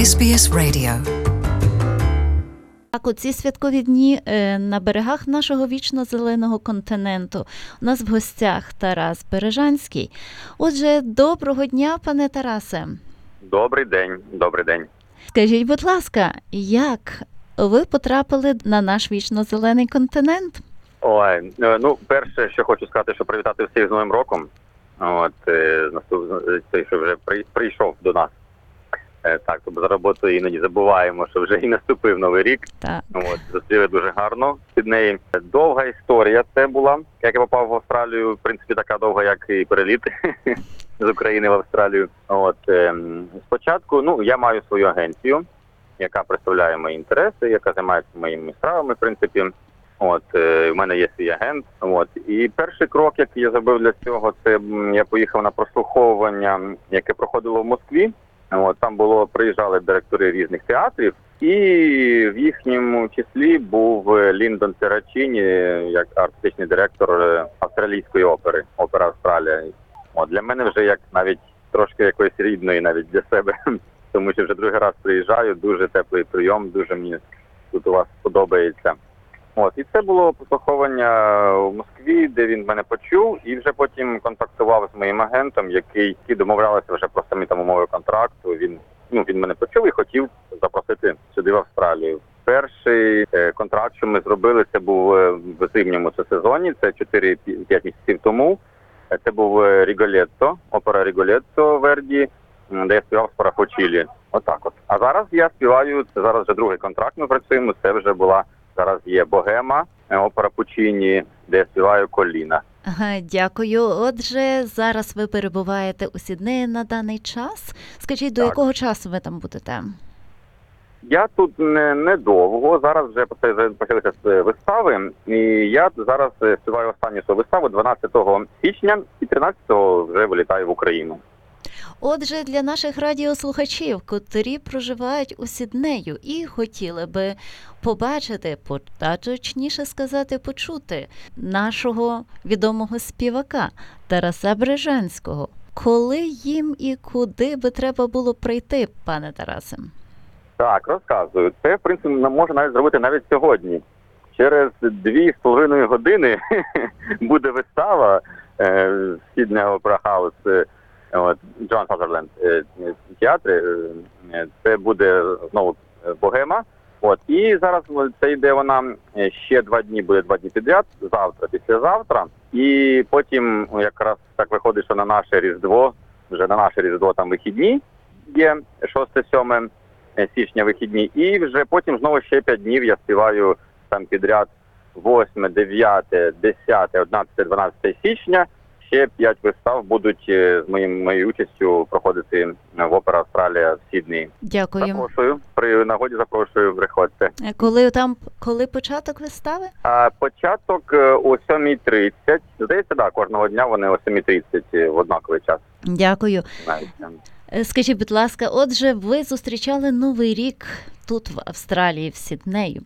SBS Radio. Так, у ці святкові дні на берегах нашого вічно-зеленого континенту у нас в гостях Тарас Бережанський. Отже, доброго дня, пане Тарасе. Добрий день, добрий день. Скажіть, будь ласка, як ви потрапили на наш вічно-зелений континент? Ой, перше, що хочу сказати, що привітати всіх з Новим роком. Той, що вже прийшов до нас. Так, тобто за роботою іноді забуваємо, що вже і наступив Новий рік. Так. Зустріли дуже гарно під неї. Довга історія це була, як я попав в Австралію, в принципі, така довга, як і переліт з України в Австралію. Спочатку, я маю свою агенцію, яка представляє мої інтереси, яка займається моїми справами, в принципі. В мене є свій агент. І перший крок, який я зробив для цього, це я поїхав на прослуховування, яке проходило в Москві. Там приїжджали директори різних театрів, і в їхньому числі був Ліндон Террачіні, як артистичний директор австралійської опери, опера Австралія. Для мене вже як навіть трошки якоїсь рідної навіть для себе, тому що вже другий раз приїжджаю, дуже теплий прийом, дуже мені тут у вас подобається. І це було прослуховування в Москві, де він мене почув, і вже потім контактував з моїм агентом, який домовлялися вже про самі там умови контракту. Він мене почув і хотів запросити сюди в Австралію. Перший контракт, що ми зробили, це був в зимньому сезоні, це 4-5 місяців тому. Це був Ріголетто, опера Ріголетто Верді, де я співав Спарафочілі. Отак. А зараз я співаю, це зараз вже другий контракт ми працюємо, це вже була... Зараз є Богема, опера Пучіні, де я співаю Коліна. Дякую. Отже, зараз ви перебуваєте у Сіднеї на даний час. Скажіть, до якого часу ви там будете? Я тут недовго. Зараз вже почалися вистави. І я зараз співаю останню свою виставу 12 січня і 13-го вже вилітаю в Україну. Отже, для наших радіослухачів, котрі проживають у Сіднею і хотіли би побачити, а точніше сказати, почути нашого відомого співака Тараса Бережанського, коли їм і куди би треба було прийти, пане Тарасе? Так, розказую. Це, в принципі, можна навіть зробити навіть сьогодні. Через 2,5 години буде вистава Сідней Опера Хаус, Джон Сазерленд театрі. Це буде знову Богема. І зараз це йде вона ще 2 дні, буде 2 дні підряд, завтра, післязавтра. І потім якраз так виходить, що на наше Різдво, вже на наше Різдво там вихідні є, 6-7 січня вихідні. І вже потім знову ще 5 днів я співаю там підряд 8, 9, 10, 11, 12 січня. Ще 5 вистав будуть з моєю участю проходити в Опера Австралія в Сіднеї. Дякую. Запрошую. При нагоді запрошую, приходьте. Коли початок вистави? Початок о 7:30. Здається, кожного дня вони о 7:30 в однаковий час. Дякую. Скажіть, будь ласка, отже, ви зустрічали Новий рік тут, в Австралії, в Сіднею.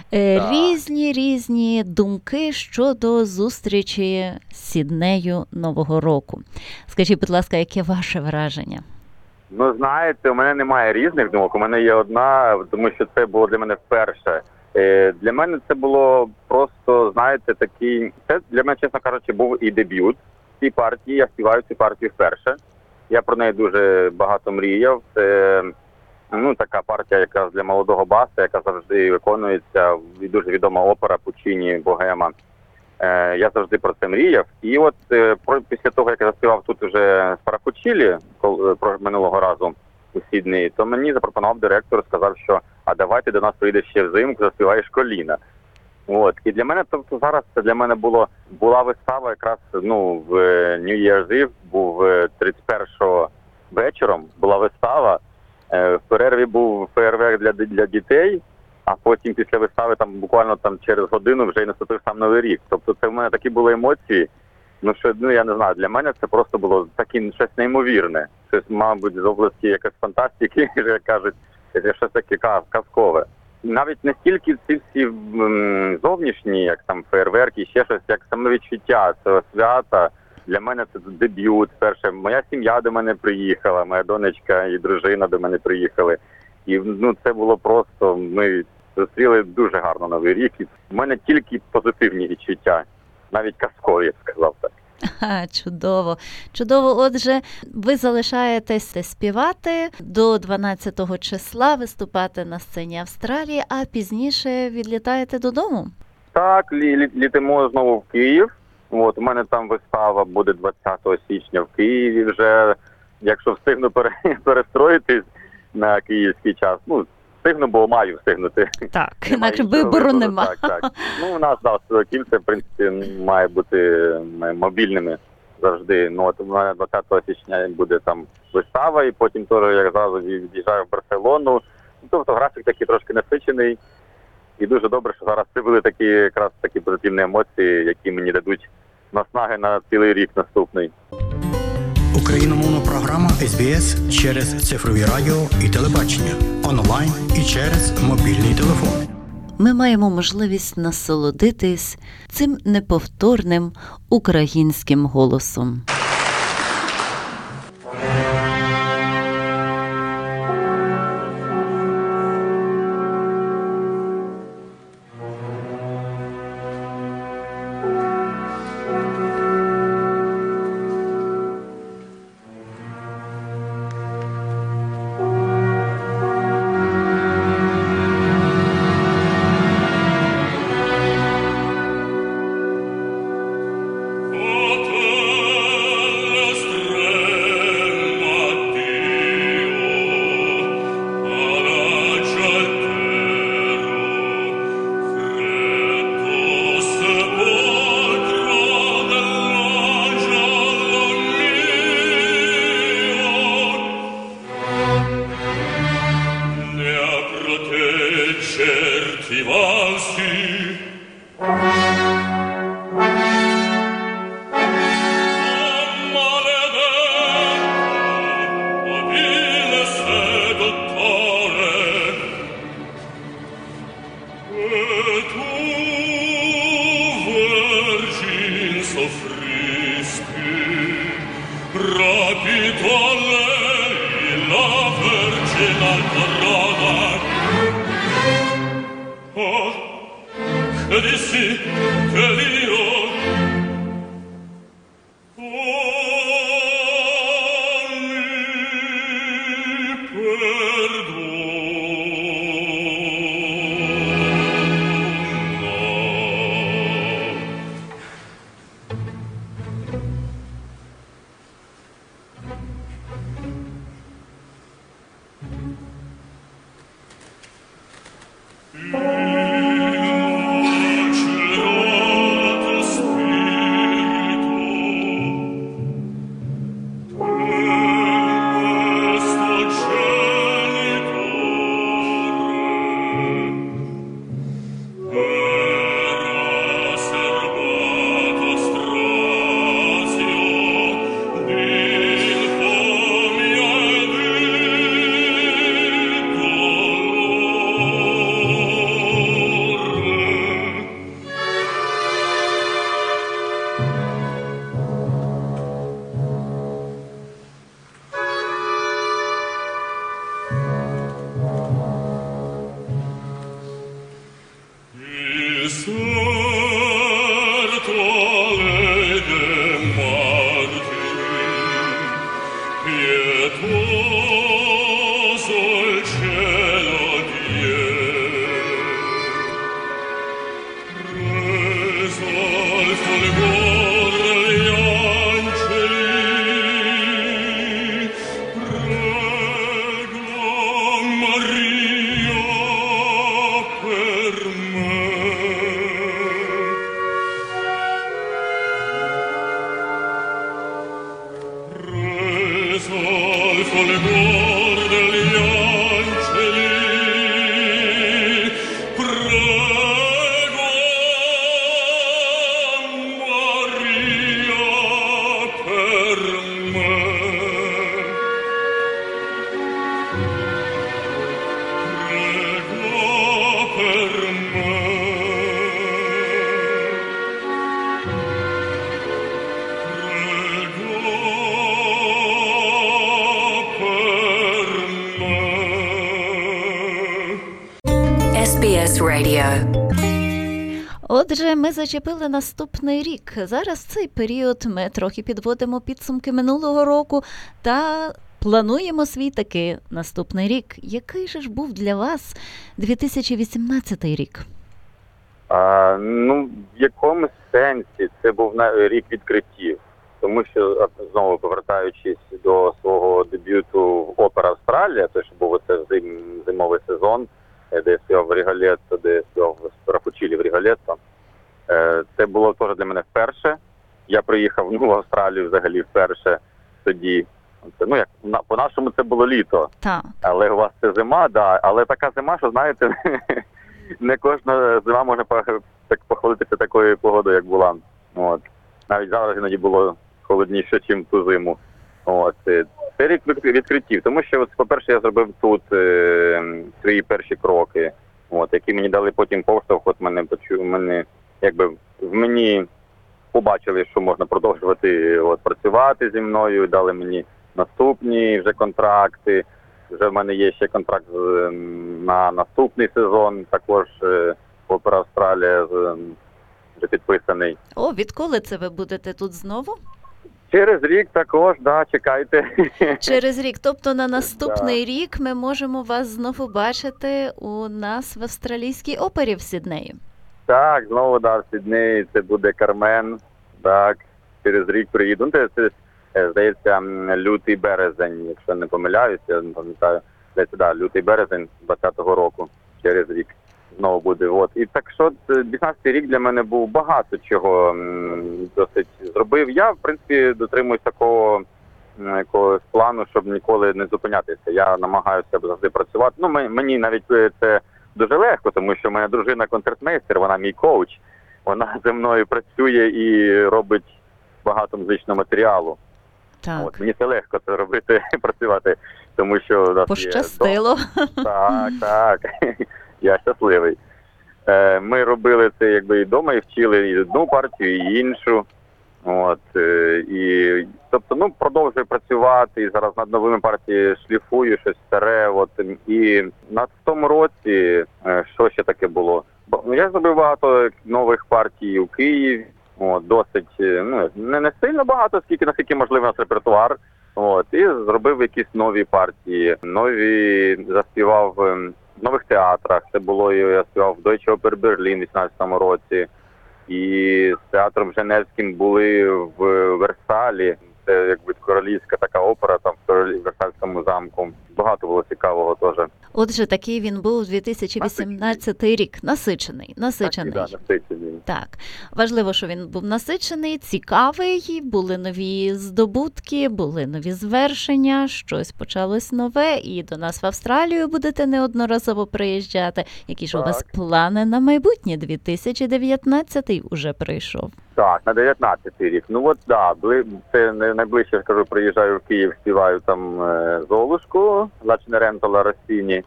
Різні думки щодо зустрічі з Сіднею Нового року. Скажіть, будь ласка, яке ваше враження? Знаєте, у мене немає різних думок, у мене є одна, тому що це було для мене вперше. Для мене це було просто, знаєте, такий... Це для мене, чесно кажучи, був і дебют цій партії, я співаю цю партію вперше. Я про неї дуже багато мріяв. Це така партія якраз для молодого баса, яка завжди виконується, і дуже відома опера Пучіні, Богема. Я завжди про це мріяв. І після того, як я заспівав тут вже Спарафочілі минулого разу у Сіднеї, то мені запропонував директор, сказав, що а давай ти до нас приїдеш ще взимку, заспіваєш Коліна. І для мене, тобто зараз це для мене була вистава якраз, в New Year's Eve, був 31-го вечором, була вистава, в перерві був феєрверк для дітей, а потім після вистави буквально через годину вже й наступив сам Новий рік. Тобто це в мене такі були емоції, я не знаю, для мене це просто було таке щось неймовірне, щось, мабуть, з області якоїсь фантастики, як кажуть, щось таке казкове. Навіть не стільки ці всі зовнішні, як там феєрверки, ще щось, як самовідчуття цього свята. Для мене це дебют. Перше, моя сім'я до мене приїхала, моя донечка і дружина до мене приїхали. і це було просто, ми зустріли дуже гарно Новий рік. І в мене тільки позитивні відчуття, навіть казкові, я б сказав так. Чудово. Чудово. Отже, ви залишаєтеся співати до 12-го числа, виступати на сцені Австралії, а пізніше відлітаєте додому? Так, літимо знову в Київ. У мене там вистава буде 20 січня в Києві вже. Якщо встигну перестроїтись на київський час, встигну, бо маю встигнути. Так, інакше вибору нема. Так. У нас, Київ, в принципі, має бути мобільними завжди. У мене 20 січня буде там вистава, і потім теж я зразу від'їжджаю в Барселону. Тобто графік такий трошки насичений. І дуже добре, що зараз прибули якраз такі позитивні емоції, які мені дадуть наснаги на цілий рік наступний. Україномовна програма СБС через цифрові радіо і телебачення, онлайн і через мобільний телефон. Ми маємо можливість насолодитись цим неповторним українським голосом. Sol, folgor degli angeli SBS Radio. Отже, ми зачепили наступний рік. Зараз в цей період ми трохи підводимо підсумки минулого року та плануємо свій таки наступний рік. Який же ж був для вас 2018 рік? В якомусь сенсі це був рік відкриттів. Тому що, знову повертаючись до свого дебюту в Опера Австралія, той, що був оце зимовий сезон, де я співав в Ріголетто, де я співав в Рафучілі в Ріголетто, це було теж для мене вперше. Я приїхав в Австралію взагалі вперше тоді. По-нашому це було літо. Так. Але у вас це зима, да. Але така зима, що, знаєте, не кожна зима може похвалитися такою погодою, як була. От. Навіть зараз іноді було холодніше, ніж ту зиму. От. Це рік відкриттів, тому що, по-перше, я зробив тут свої перші кроки, які мені дали потім поштовх. В мені побачили, що можна продовжувати працювати зі мною, дали мені наступні вже контракти. Вже в мене є ще контракт на наступний сезон, також Опера Австралія вже підписаний. Відколи це ви будете тут знову? Через рік також, да, чекайте. Через рік, тобто на наступний рік ми можемо вас знову бачити у нас в Австралійській опері в Сіднеї. Так, знову, да, в Сіднеї, це буде Кармен, так, через рік приїду. Це, здається, лютий-березень, якщо не помиляюся, я не пам'ятаю. Здається, лютий-березень 2020 року, через рік знову буде. І так що 19-й рік для мене був багато чого досить зробив. Я, в принципі, дотримуюсь такого якогось плану, щоб ніколи не зупинятися. Я намагаюся завжди працювати. Мені навіть це дуже легко, тому що в мене дружина концертмейстер, вона мій коуч. Вона зі мною працює і робить багато музичного матеріалу. Так. Мені це легко це робити, працювати, тому що у нас пощастило. Так. Я щасливий. Ми робили це і вдома, і вчили і одну партію, і іншу. Тобто, продовжую працювати, і зараз над новими партіями шліфую щось старе. І на тому році, що ще таке було? Я зробив багато нових партій у Києві. Досить, не сильно багато, наскільки можливо у нас репертуар. І зробив якісь нові партії. Заспівав в нових театрах. Це було, я співав в Deutsche Oper Berlin у 2018 році. І з театром Женевським були в Версалі. Це королівська така опера там в Версальському замку. Багато було цікавого теж. Отже, такий він був 2018 рік. Насичений. Так. Важливо, що він був насичений, цікавий, були нові здобутки, були нові звершення, щось почалось нове, і до нас в Австралію будете неодноразово приїжджати. Які ж у вас плани на майбутнє? 2019 уже прийшов. Так, на 19-й рік. Це найближче, скажу, приїжджаю в Київ, співаю там Золушку, Ла Ченерентола Россіні.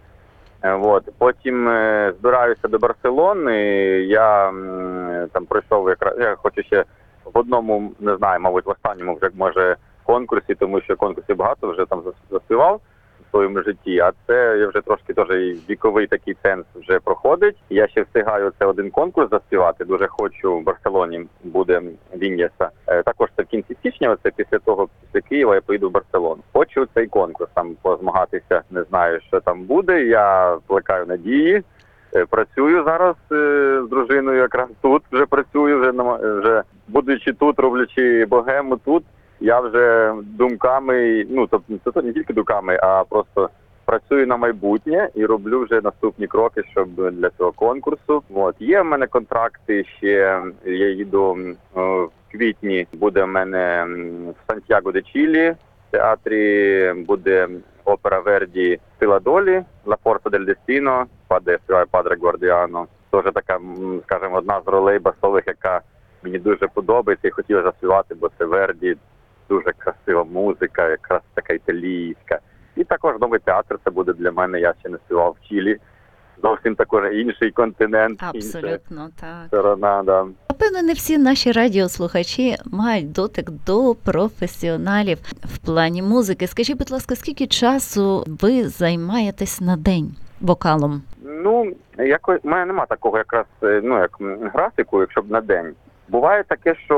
Потім збираюся до Барселони. Я там пройшов я хочу ще в одному, не знаю, мабуть, в останньому вже, може, конкурсі, тому що конкурсів багато вже там заспівав в своєму житті, а це я вже трошки теж віковий такий ценз вже проходить. Я ще встигаю це один конкурс заспівати, дуже хочу, в Барселоні буде Віньєса. Також це в кінці січня, після Києва я поїду в Барселону. Хочу цей конкурс там позмагатися, не знаю, що там буде, я плекаю надії. Працюю зараз з дружиною, якраз тут вже працюю, вже будучи тут, роблячи богему тут, я вже думками, тобто не тільки думками, а просто працюю на майбутнє і роблю вже наступні кроки, щоб для цього конкурсу. Є в мене контракти ще, я їду в квітні, буде в мене в Сантьяго де Чилі, в театрі буде опера Верді «Сила долі», «Ла Форса дель Дестіно», де співає Падре Гвардіано. Теж така, скажімо, одна з ролей басових, яка мені дуже подобається і хотіла заспівати, бо це Верді, дуже красива музика, якраз така італійська. І також новий театр це буде для мене, я ще не співав в Чилі. Зовсім також інший континент, абсолютно, так. Сторона, да. Напевно, не всі наші радіослухачі мають дотик до професіоналів в плані музики. Скажіть, будь ласка, скільки часу ви займаєтесь на день вокалом? У мене нема такого якраз, як графіку, якщо б на день. Буває таке, що,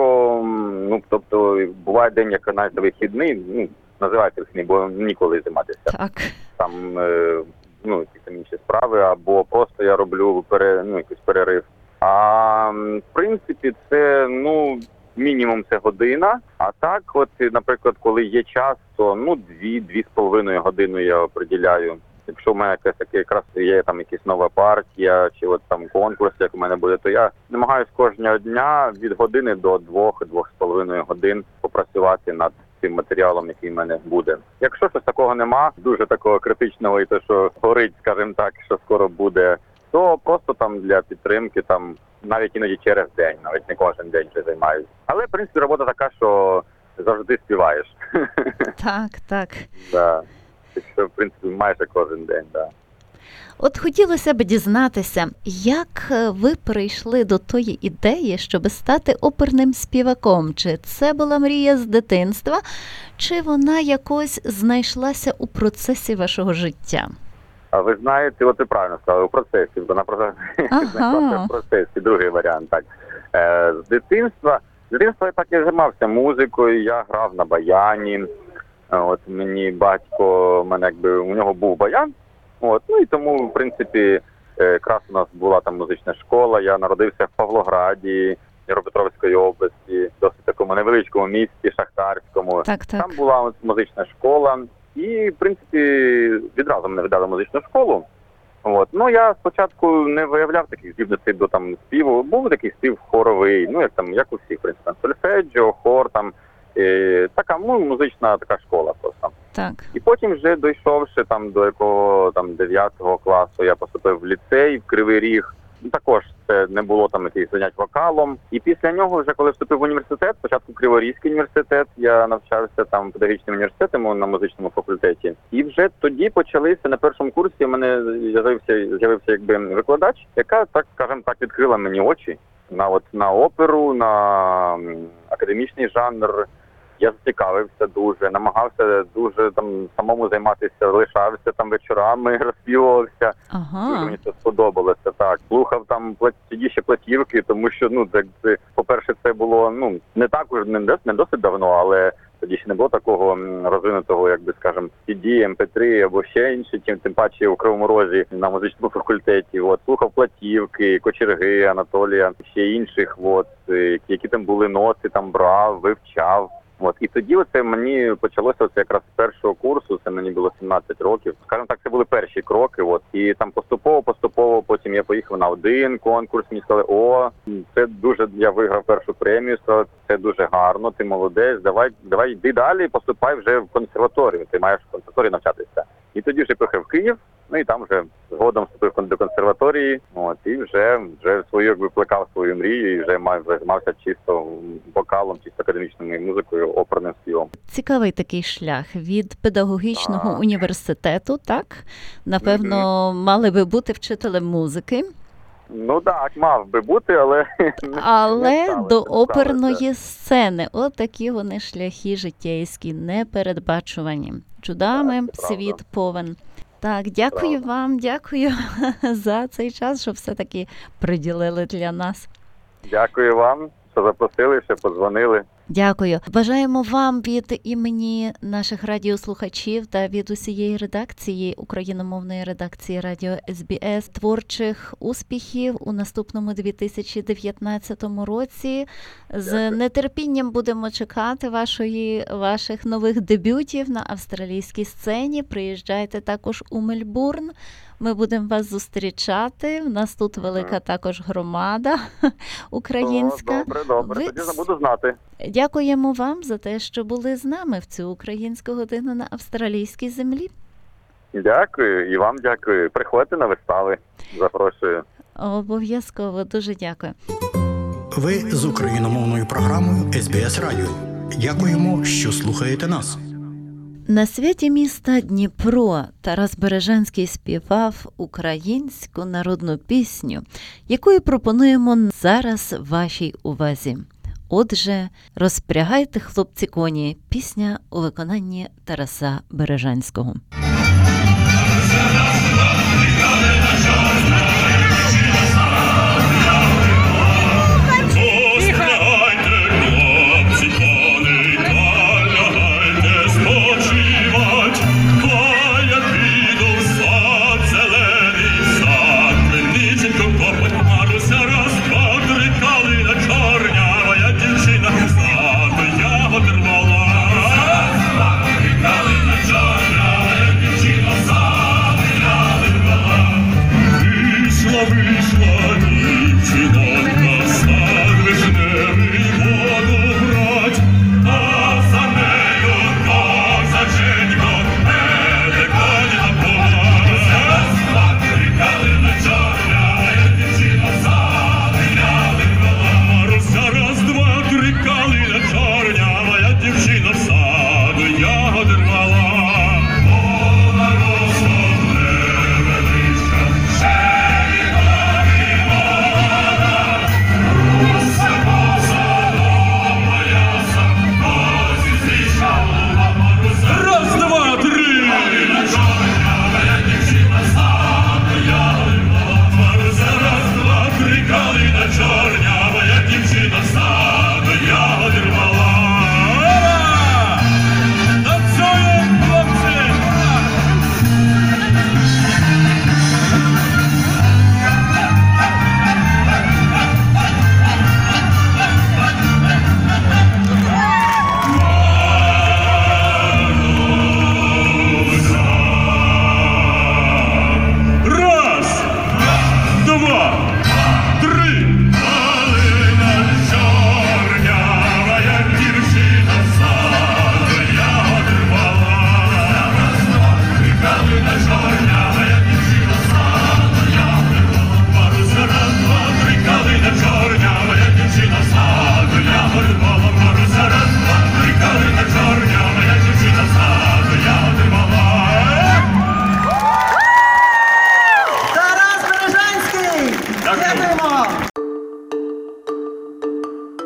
буває день, як навіть вихідний, називайте вихідний, бо ніколи займатися. Так. Там, якісь інші справи, або просто я роблю якийсь перерив. А, в принципі, це, мінімум це година. А так, наприклад, коли є час, то, 2-2,5 години я приділяю. Якщо в мене якраз є там якась нова партія, чи там конкурс, як у мене буде, то я намагаюся кожного дня від години до 2-2,5 годин попрацювати над тим матеріалом, який в мене буде. Якщо щось такого нема, дуже такого критичного і те, що горить, скажімо так, що скоро буде, то просто там для підтримки, там навіть іноді через день, навіть не кожен день вже займаюся. Але, в принципі, робота така, що завжди співаєш. Так. Да. Що, в принципі, майже кожен день, так. От хотілося б дізнатися, як ви прийшли до тої ідеї, щоб стати оперним співаком? Чи це була мрія з дитинства, чи вона якось знайшлася у процесі вашого життя? А ви знаєте, ви правильно сказали, у процесі. Вона знайшлася в процесі, другий варіант, так. З дитинства я так і займався музикою, я грав на баяні. Мені батько, у нього був баян, і тому, в принципі, якраз у нас була там музична школа, я народився в Павлограді, Дніпропетровської області, досить такому невеличкому місті, Шахтарському. Так. Там була музична школа, і, в принципі, відразу мене віддали в музичну школу. Я спочатку не виявляв таких здібностей до співу, був такий спів хоровий, як у всіх, в принципі, сольфеджіо, хор, така, музична така школа просто. Так. І потім вже дійшовши до якого 9 класу, я поступив в ліцей, в Кривий Ріг. Також це не було якихось занять вокалом. І після нього, вже коли вступив в університет, спочатку Криворізький університет, я навчався там педагогічним університетом на музичному факультеті. І вже тоді почалися, на першому курсі, у мене з'явився викладач, яка, так скажімо так, відкрила мені очі на оперу, на академічний жанр. Я зацікавився дуже, намагався дуже самому займатися, лишався вечорами, розспівувався. Дуже мені це сподобалося, так. Слухав тоді ще платівки, тому що, по-перше, це було, не так уже, не досить давно, але тоді ще не було такого розвинутого, скажімо, CD, MP3 або ще інші, тим паче у Кривому Розі на музичному факультеті. Слухав платівки, Кочерги, Анатолія, ще інших, які там були ноти, брав, вивчав. І тоді мені почалося якраз з першого курсу, це мені було 17 років. Скажімо так, це були перші кроки. І поступово, потім я поїхав на один конкурс, мені сказали, я виграв першу премію, сказали, це дуже гарно, ти молодець, давай йди далі, поступай вже в консерваторію, ти маєш в консерваторії навчатися. І тоді вже поїхав в Київ, і там вже згодом вступив до консерваторії, і вже плекав свою мрію, і вже займався чисто вокалом, чисто академічною музикою, оперним співом. Цікавий такий шлях від педагогічного університету, так? Напевно, мали би бути вчителем музики. Так, мав би бути, але не до оперної сцени. Такі вони шляхи життєйські, непередбачувані. Чудами світ повен. Так, дякую вам, дякую за цей час, що все-таки приділили для нас. Дякую вам, що запросили, що подзвонили. Дякую. Бажаємо вам від імені наших радіослухачів та від усієї редакції, україномовної редакції радіо СБС, творчих успіхів у наступному 2019 році. З нетерпінням будемо чекати ваших нових дебютів на австралійській сцені. Приїжджайте також у Мельбурн. Ми будемо вас зустрічати. У нас тут велика також громада українська. Добре. Тоді буду знати. Дякуємо вам за те, що були з нами в цю українську годину на австралійській землі. Дякую, і вам дякую. Приходьте на вистави. Запрошую. Обов'язково. Дуже дякую. Ви з україномовною програмою SBS Радіо. Дякуємо, що слухаєте нас. На святі міста Дніпро Тарас Бережанський співав українську народну пісню, яку пропонуємо зараз вашій увазі. Отже, розпрягайте, хлопці, коні, пісня у виконанні Тараса Бережанського.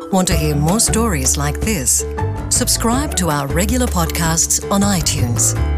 Want to hear more stories like this? Subscribe to our regular podcasts on iTunes.